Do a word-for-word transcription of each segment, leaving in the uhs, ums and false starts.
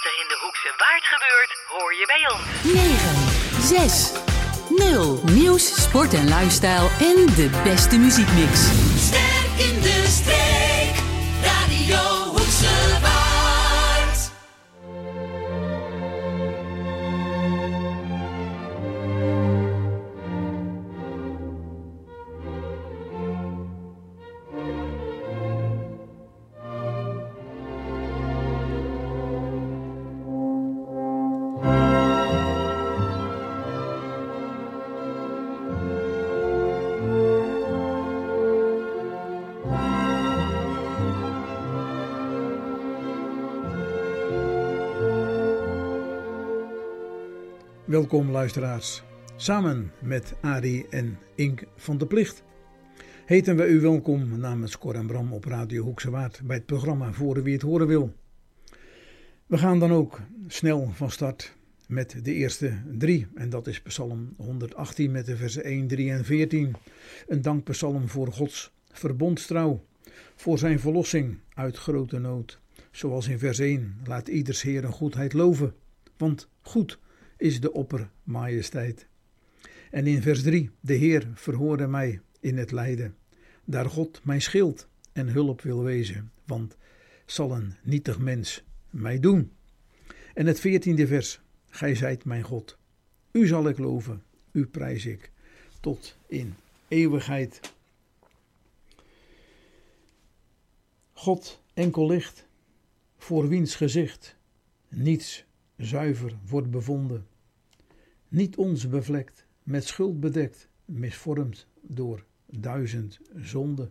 er in de Hoekse Waard gebeurt, hoor je bij ons. negen zes nul Nieuws, sport en lifestyle en de beste muziekmix. Sterk in de streek, Radio Hoekse Waard. Welkom luisteraars. Samen met Arie en Ink van de Plicht heten we u welkom namens Cor en Bram op Radio Hoekse Waard bij het programma Voor wie het horen wil. We gaan dan ook snel van start met de eerste drie en dat is Psalm honderdachttien met de versen één, drie en veertien. Een dankpsalm voor Gods verbondstrouw, voor zijn verlossing uit grote nood. Zoals in vers één, laat ieders Heer een goedheid loven, want goed is de oppermajesteit. En in vers drie, de Heer verhoorde mij in het lijden, daar God mijn schild en hulp wil wezen, want zal een nietig mens mij doen. En het veertiende vers, gij zijt mijn God, u zal ik loven, u prijs ik, tot in eeuwigheid. God enkel licht, voor wiens gezicht niets zuiver wordt bevonden, niet ons bevlekt, met schuld bedekt, misvormd door duizend zonden.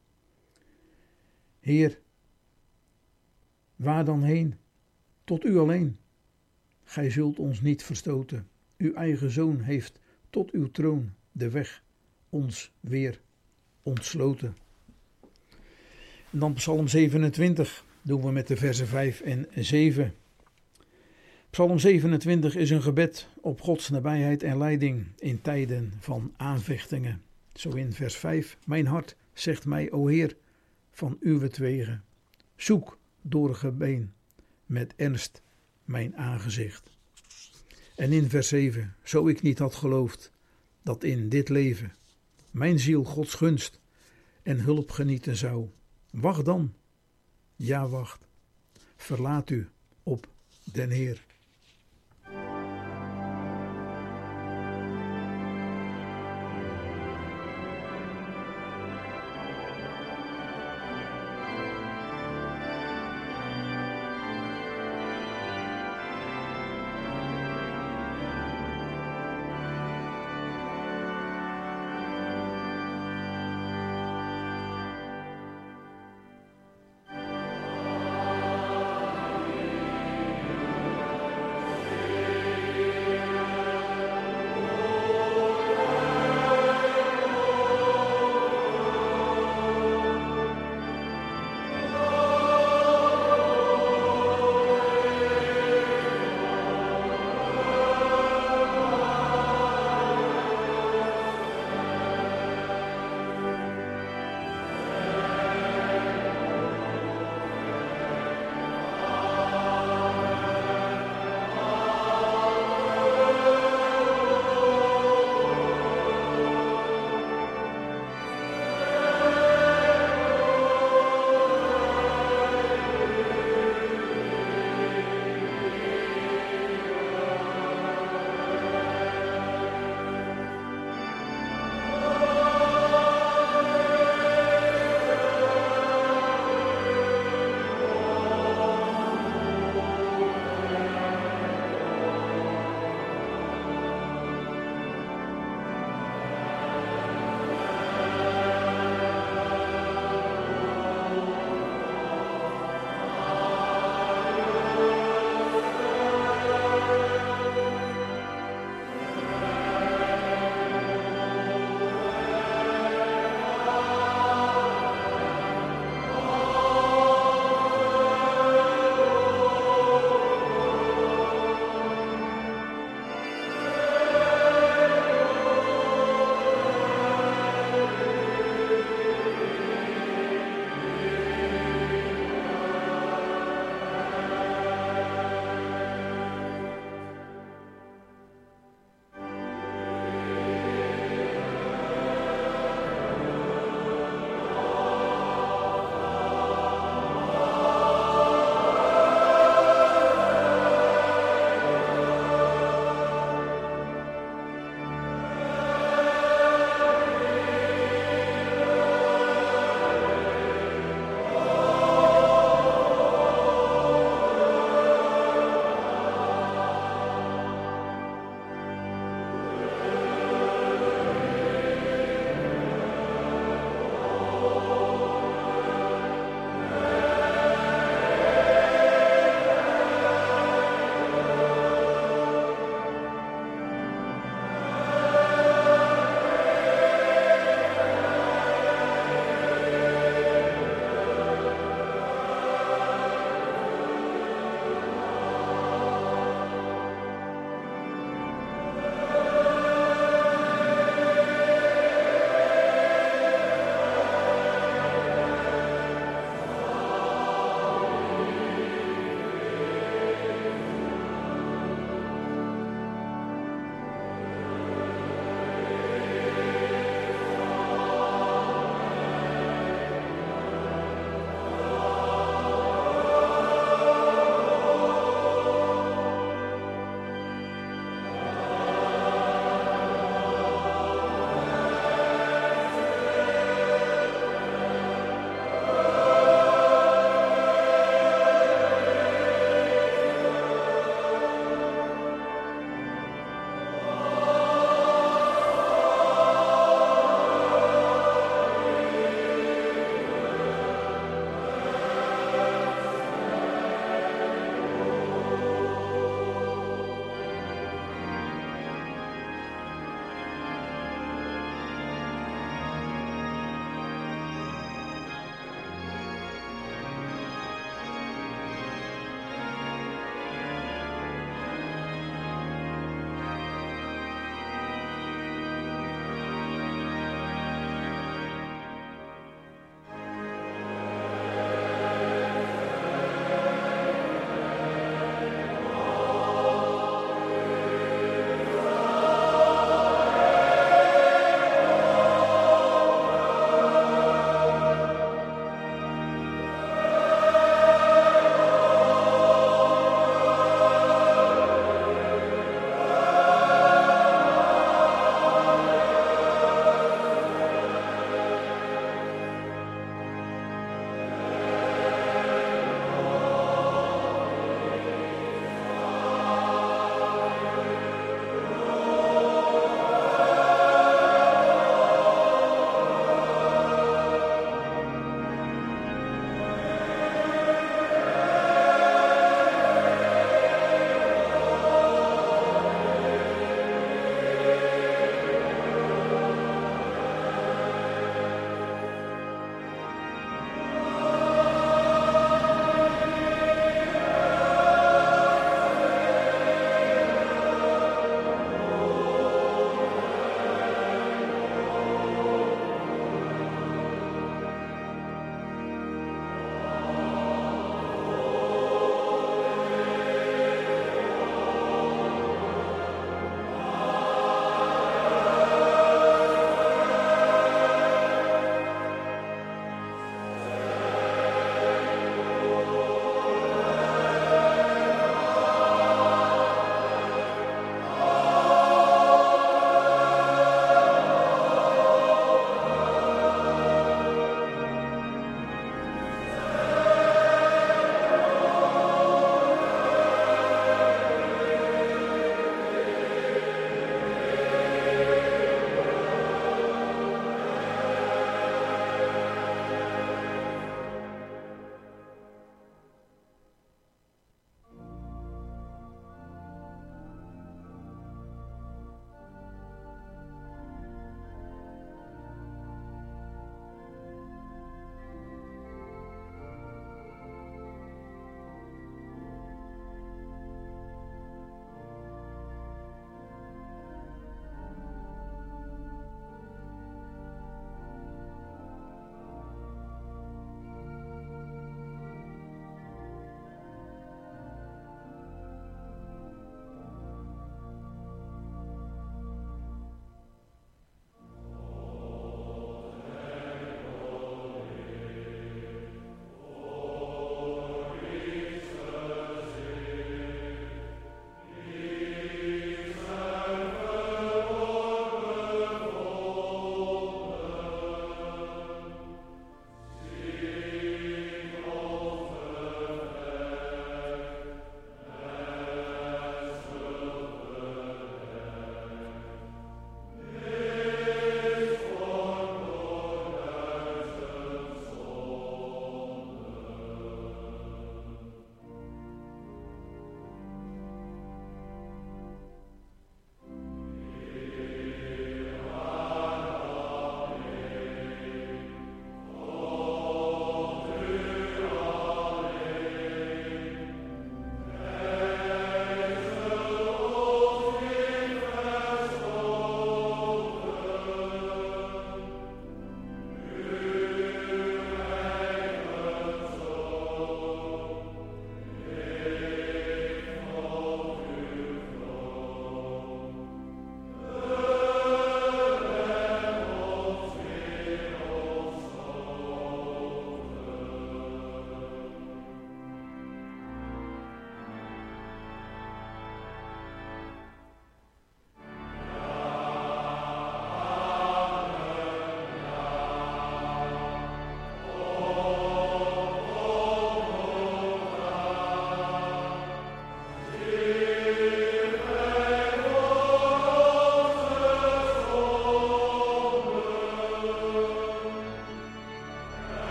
Heer, waar dan heen? Tot u alleen. Gij zult ons niet verstoten. Uw eigen Zoon heeft tot uw troon de weg ons weer ontsloten. En dan Psalm zevenentwintig doen we met de versen vijf en zeven. Psalm zevenentwintig is een gebed op Gods nabijheid en leiding in tijden van aanvechtingen. Zo in vers vijf, mijn hart zegt mij, o Heer, van uwentwege, zoek door gebeen met ernst mijn aangezicht. En in vers zeven, zo ik niet had geloofd dat in dit leven mijn ziel Gods gunst en hulp genieten zou. Wacht dan, ja wacht, verlaat u op den Heer.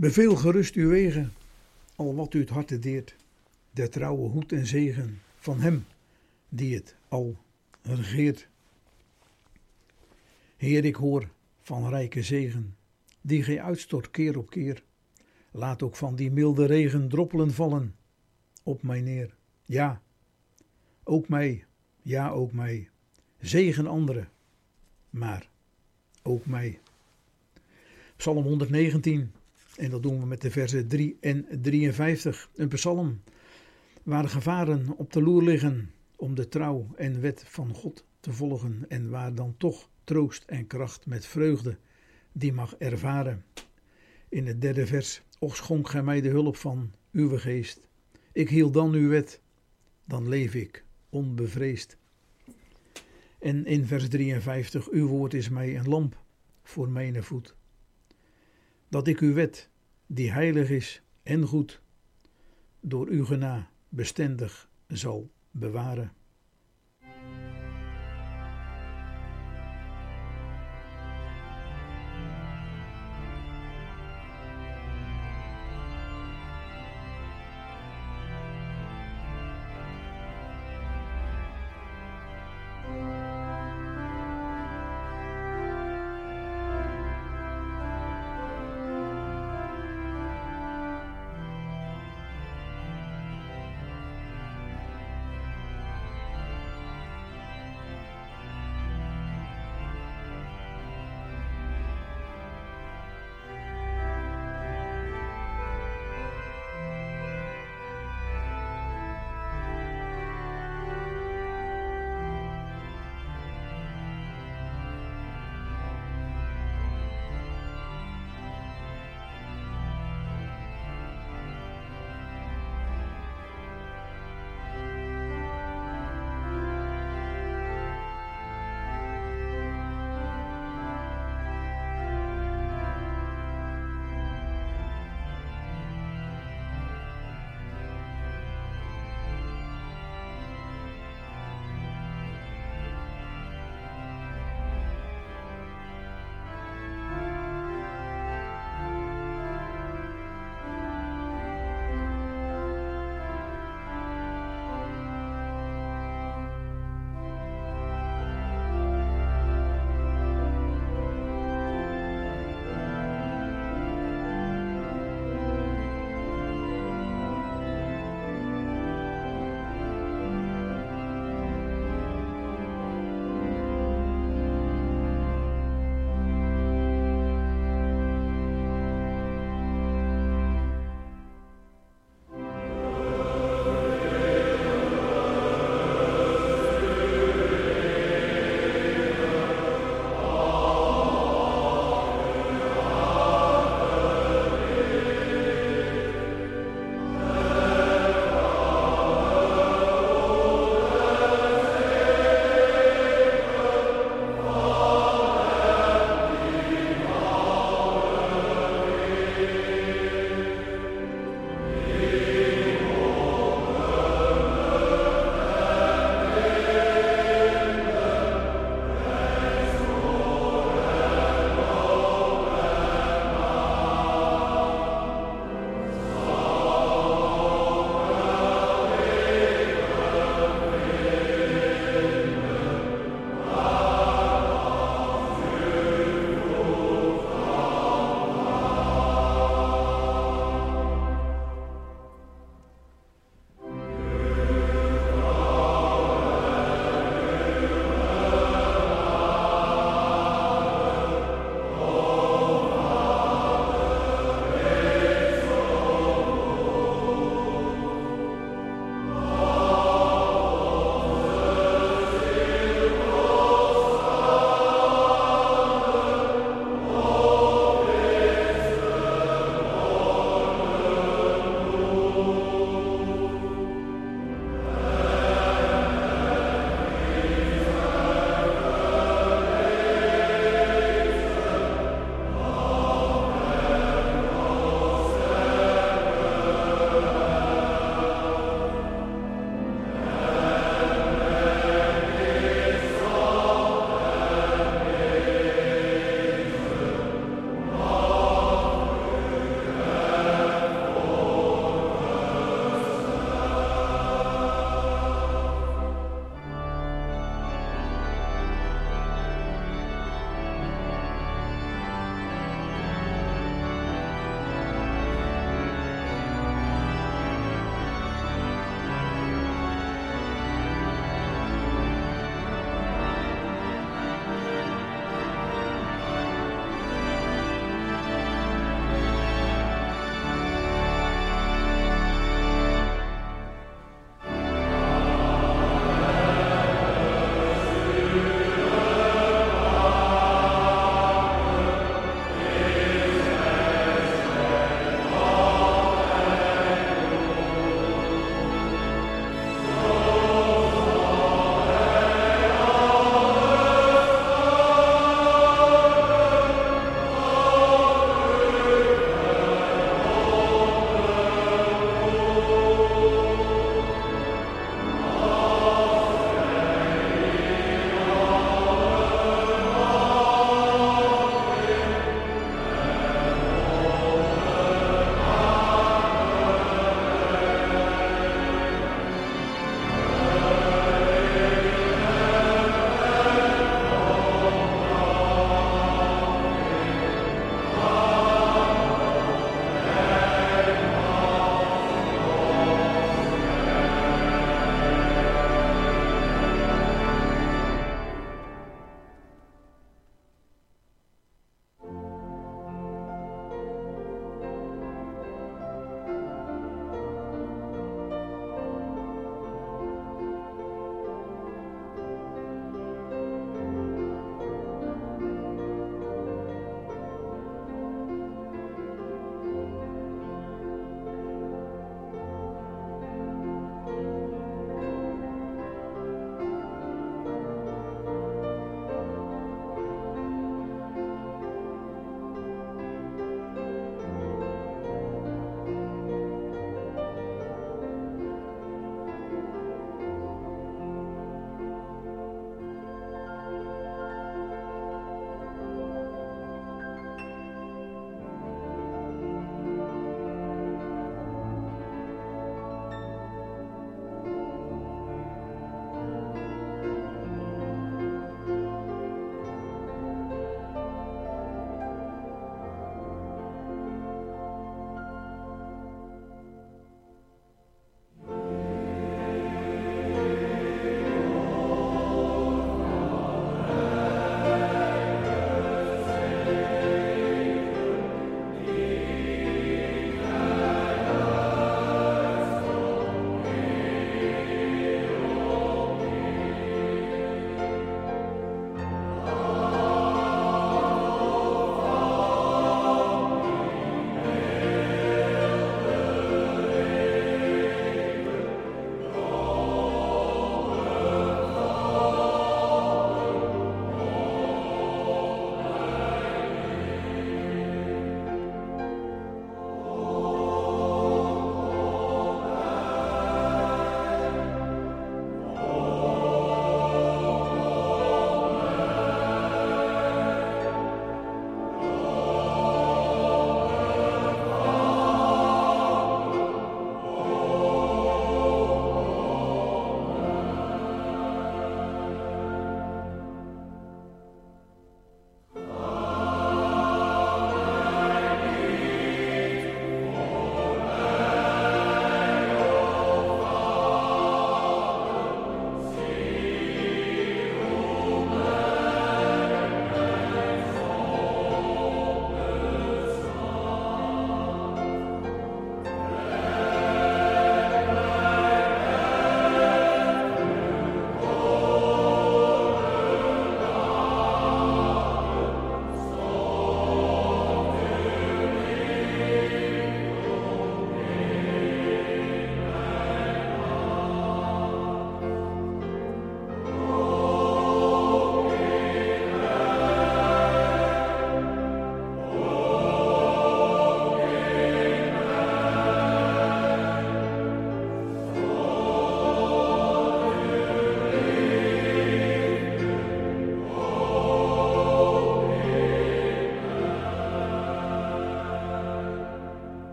Beveel gerust uw wegen, al wat u het harte deert, der trouwe hoed en zegen van hem die het al regeert. Heer, ik hoor van rijke zegen, die gij uitstort keer op keer. Laat ook van die milde regen droppelen vallen op mij neer. Ja, ook mij, ja ook mij, zegen anderen, maar ook mij. Psalm honderdnegentien, en dat doen we met de versen drie en drieënvijftig. Een psalm waar gevaren op de loer liggen om de trouw en wet van God te volgen en waar dan toch troost en kracht met vreugde die mag ervaren. In het derde vers, och schonk gij mij de hulp van uw geest. Ik hield dan uw wet, dan leef ik onbevreesd. En in vers drieënvijftig, uw woord is mij een lamp voor mijn voet. Dat ik uw wet, die heilig is en goed, door uw gena bestendig zal bewaren.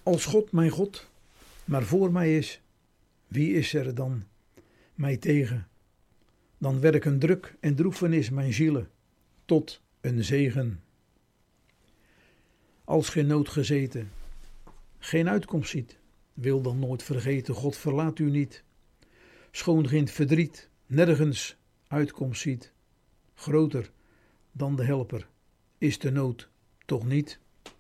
Als God mijn God maar voor mij is, wie is er dan mij tegen? Dan werken druk en droefenis mijn zielen tot een zegen. Als geen nood gezeten geen uitkomst ziet, wil dan nooit vergeten, God verlaat u niet. Schoon geen verdriet nergens uitkomst ziet, groter dan de helper is de nood toch niet.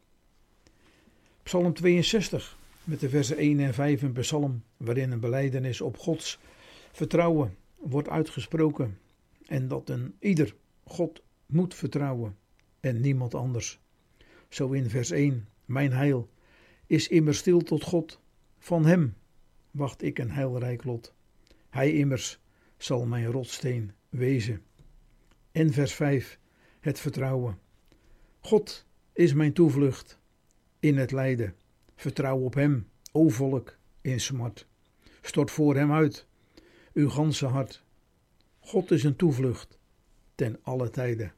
Psalm tweeënzestig met de versen één en vijf, een psalm waarin een belijdenis op Gods vertrouwen wordt uitgesproken en dat een ieder God moet vertrouwen en niemand anders. Zo in vers één, mijn heil is immers stil tot God, van hem wacht ik een heilrijk lot. Hij immers zal mijn rotsteen wezen. En vers vijf, het vertrouwen. God is mijn toevlucht in het lijden. Vertrouw op hem, o volk, in smart. Stort voor hem uit uw ganse hart. God is een toevlucht ten alle tijden.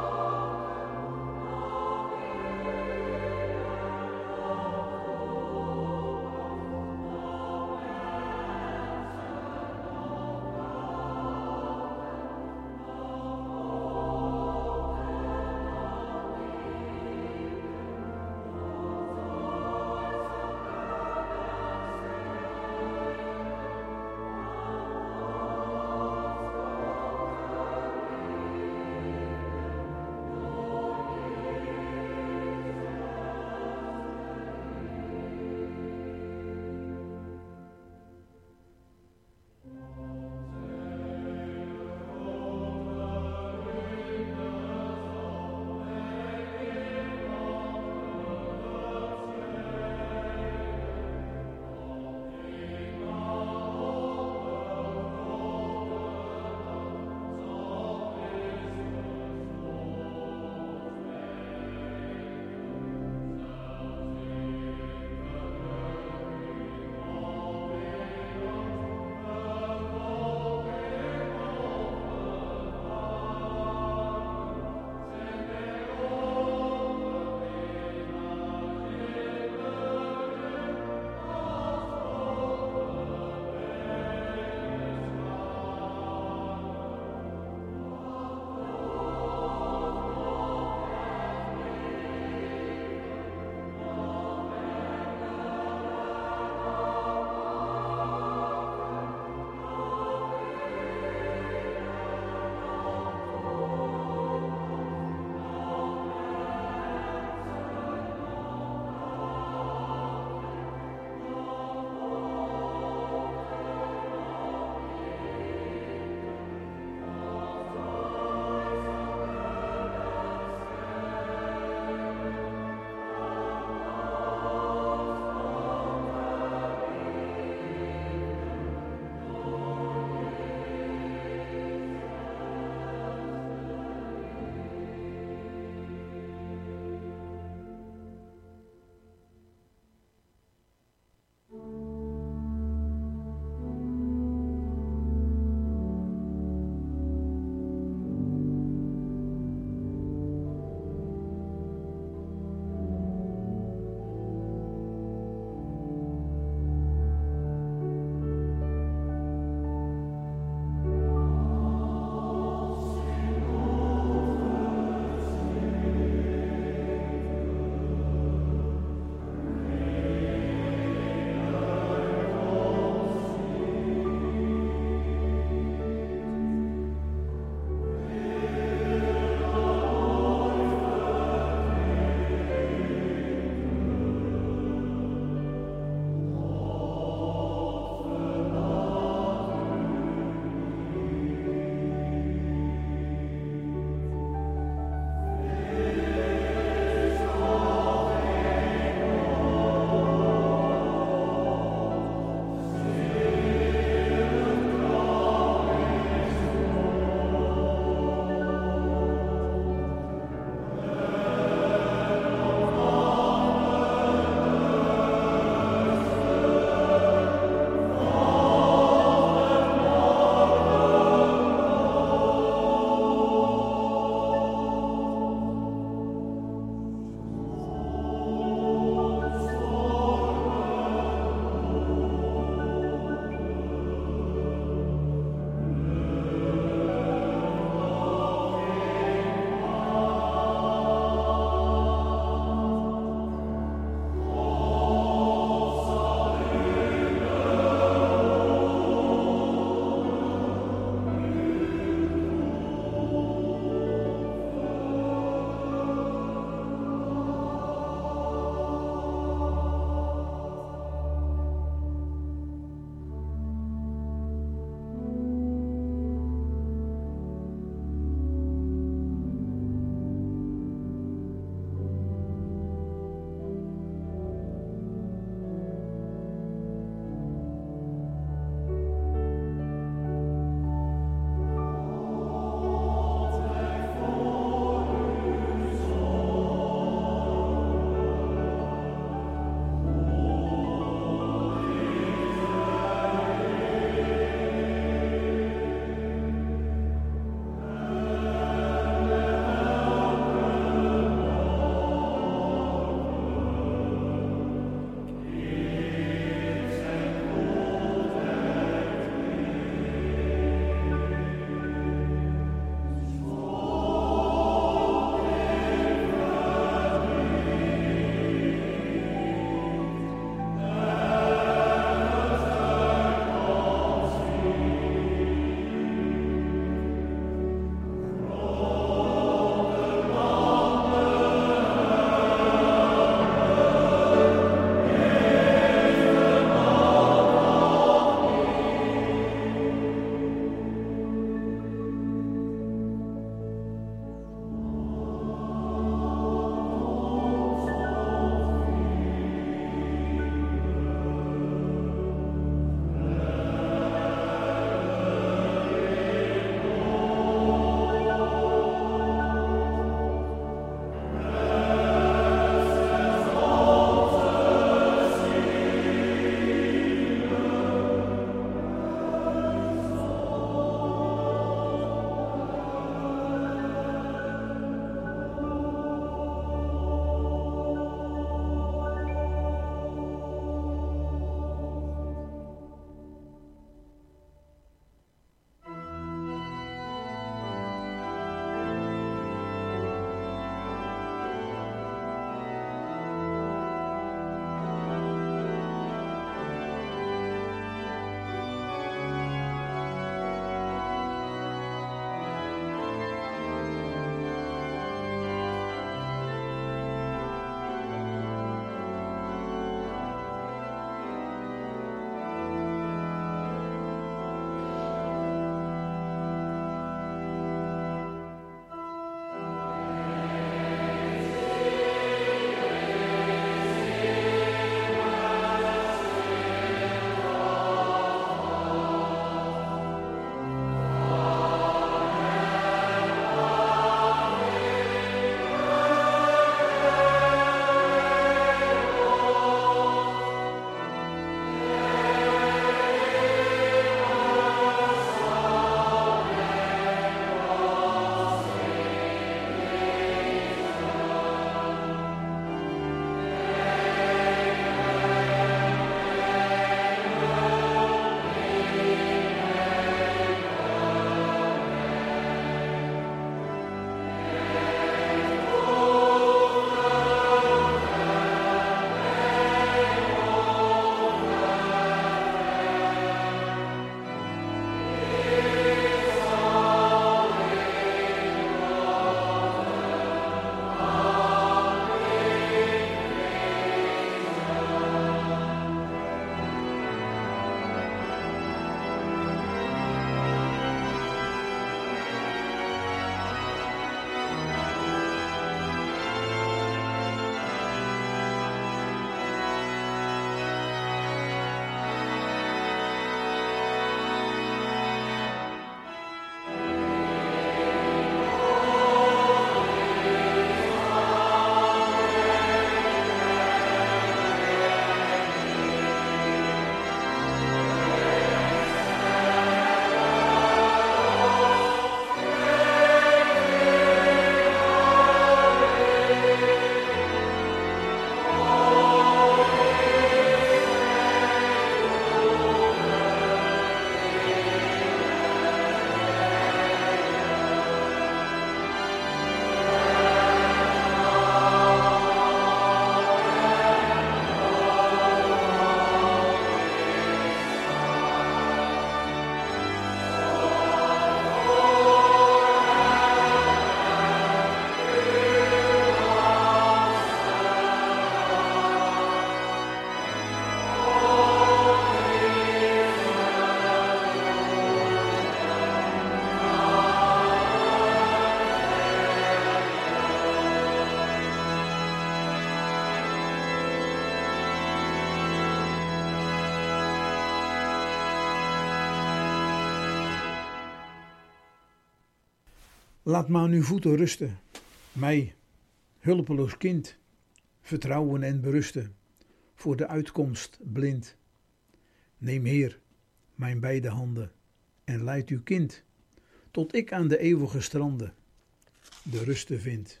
Laat maar aan uw voeten rusten, mij, hulpeloos kind, vertrouwen en berusten, voor de uitkomst blind. Neem Heer mijn beide handen en leid uw kind, tot ik aan de eeuwige stranden de ruste vind.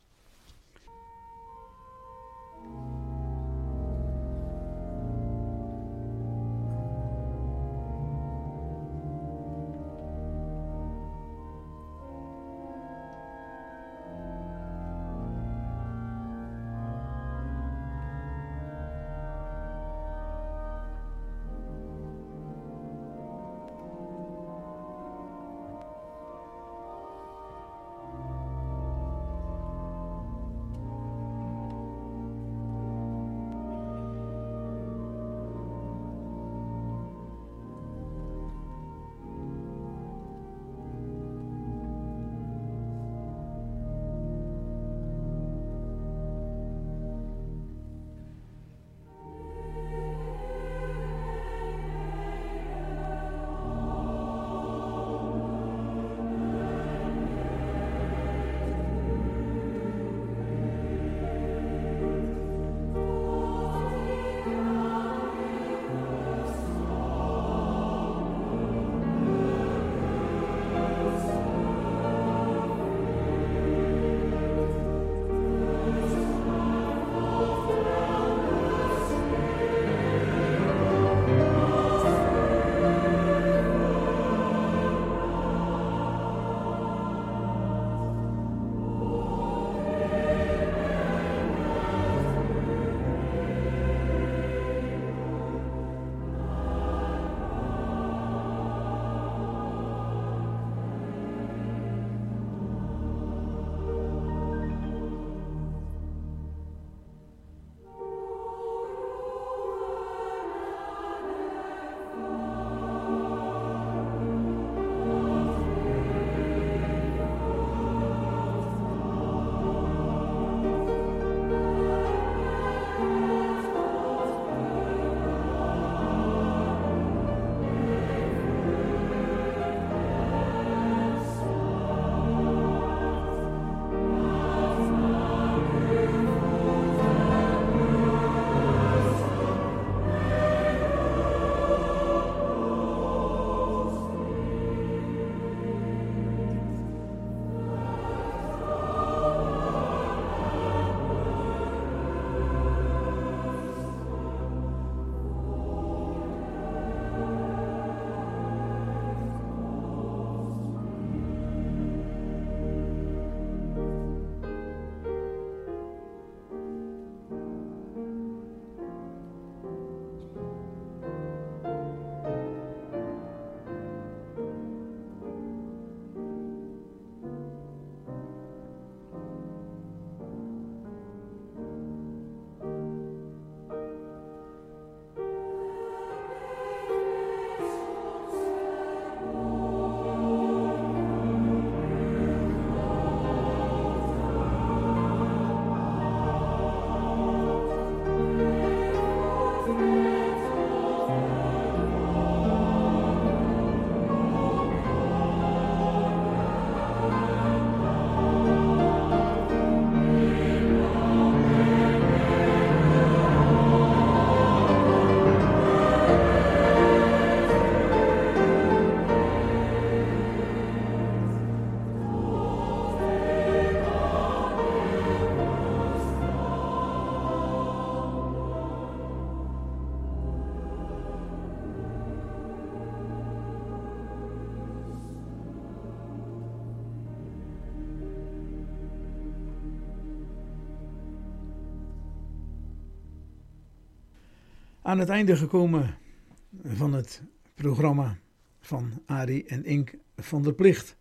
Aan het einde gekomen van het programma van Arie en Ink van der Plicht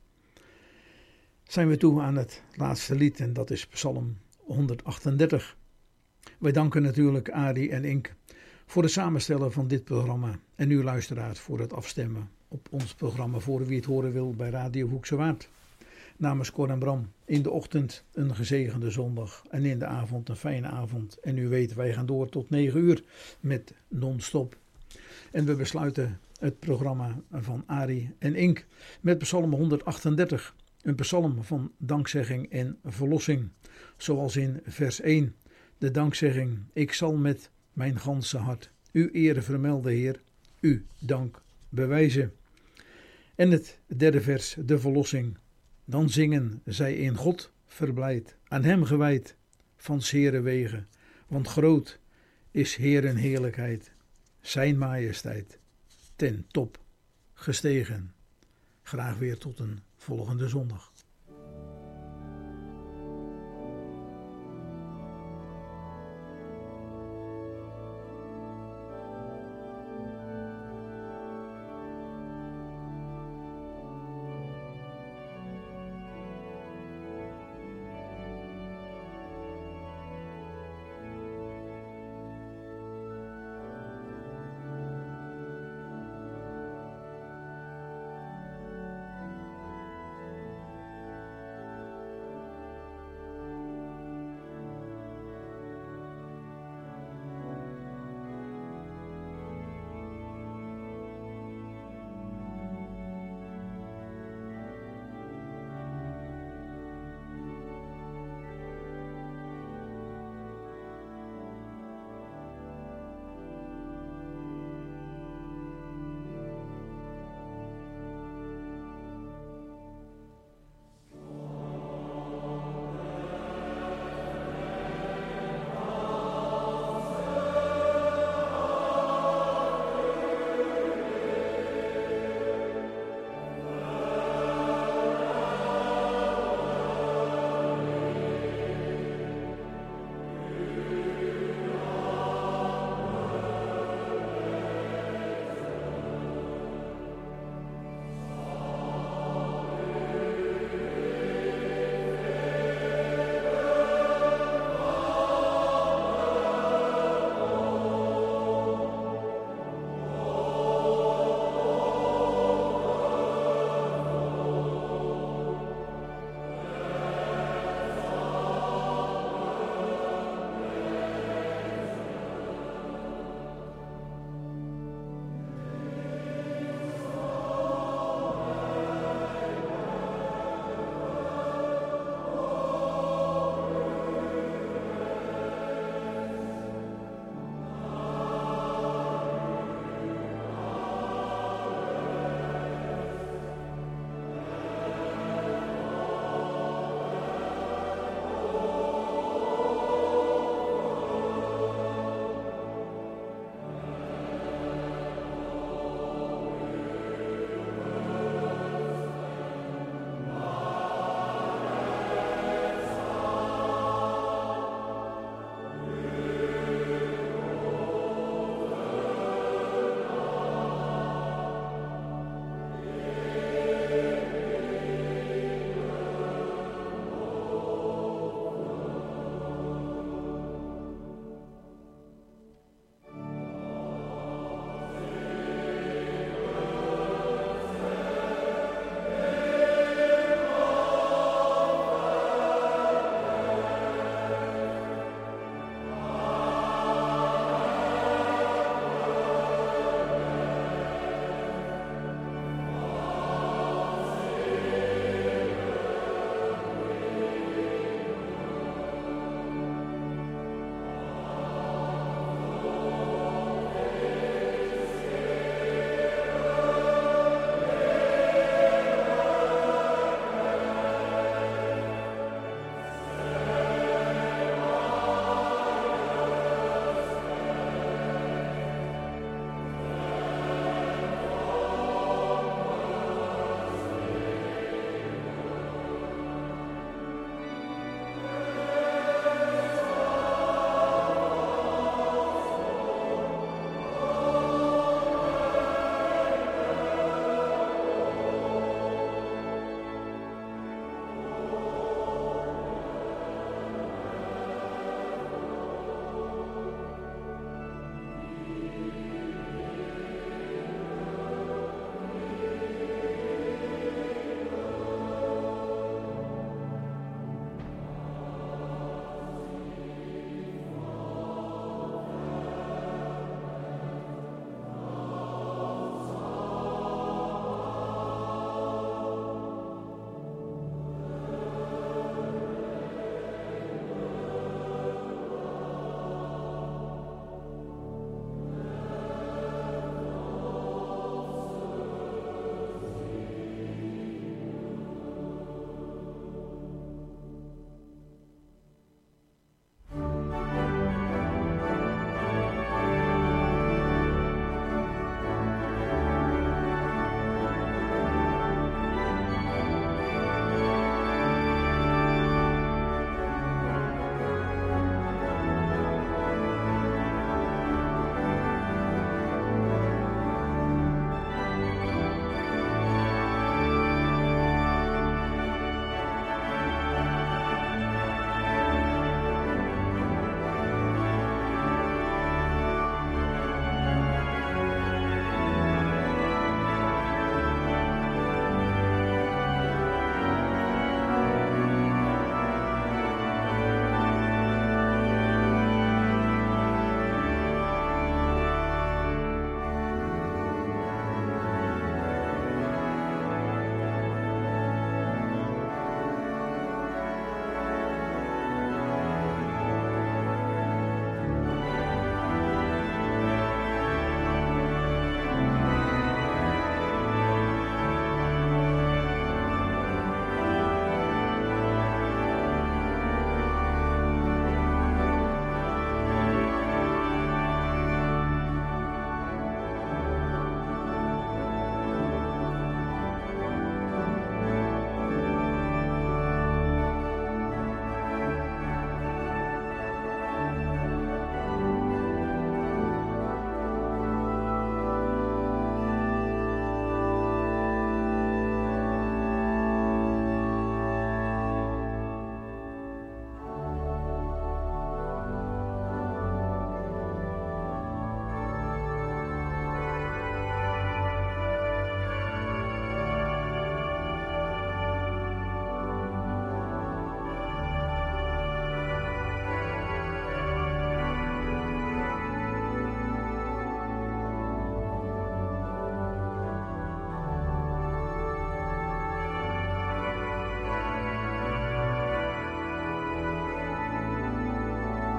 zijn we toe aan het laatste lied en dat is Psalm honderdachtendertig. Wij danken natuurlijk Arie en Ink voor het samenstellen van dit programma en u luisteraars voor het afstemmen op ons programma Voor wie het horen wil bij Radio Hoekse Waard. Namens Cor en Bram, in de ochtend een gezegende zondag en in de avond een fijne avond. En u weet, wij gaan door tot negen uur met non-stop. En we besluiten het programma van Arie en Ink met Psalm honderdachtendertig. Een psalm van dankzegging en verlossing, zoals in vers één. De dankzegging, ik zal met mijn ganse hart uw ere vermelden, Heer, uw dank bewijzen. En het derde vers, de verlossing. Dan zingen zij in God verblijd, aan hem gewijd, van zere wegen. Want groot is Heeren heerlijkheid, zijn majesteit, ten top gestegen. Graag weer tot een volgende zondag.